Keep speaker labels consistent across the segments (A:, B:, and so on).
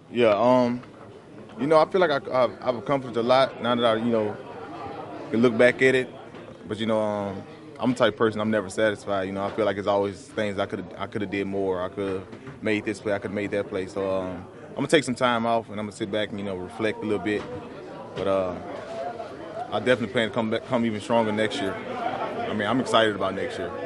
A: Yeah, I feel like I've accomplished a lot now that I can look back at it. But I'm the type of person I'm never satisfied. I feel like there's always things I could have did more. I could have made this play. I could have made that play. So I'm gonna take some time off and I'm gonna sit back and reflect a little bit. But I definitely plan to come even stronger next year. I mean, I'm excited about next year.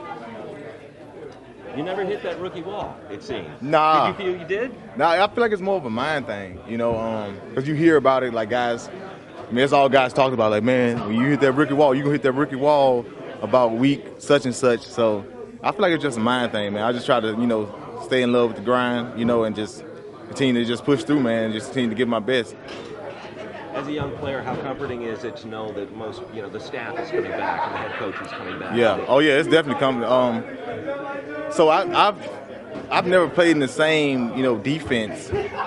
B: You never hit that rookie wall, it seems. Did
A: Nah,
B: you feel you did?
A: nah. I feel like it's more of a mind thing. Because you hear about it like guys. I mean, that's all guys talk about. Like, man, when you hit that rookie wall, you gonna hit that rookie wall about week such and such. So I feel like it's just a mind thing, man. I just try to stay in love with the grind, and just continue to just push through, man, and just continue to give my best.
B: As a young player, how comforting is it to know that the staff is coming back and the head coach is coming back?
A: Yeah. Oh yeah, it's definitely coming. So I've never played in the same defense.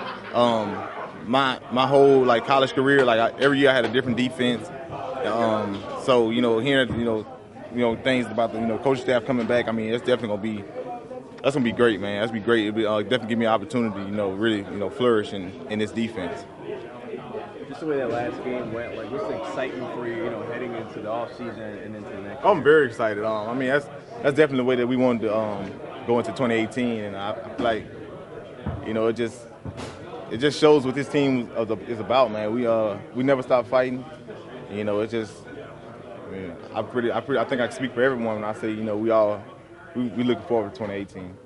A: My whole college career, every year I had a different defense. So hearing things about the coaching staff coming back, I mean it's definitely that's gonna be great, man. That's gonna be great. It'll definitely give me an opportunity, really flourish in this defense.
C: Just the way that last game went, what's the excitement for you, heading into the off season and into the next year?
A: I'm very excited. I mean that's definitely the way that we wanted to go into 2018, and I feel like it just shows what this team is about, man. We never stop fighting. It's just I think I can speak for everyone when I say we looking forward to 2018.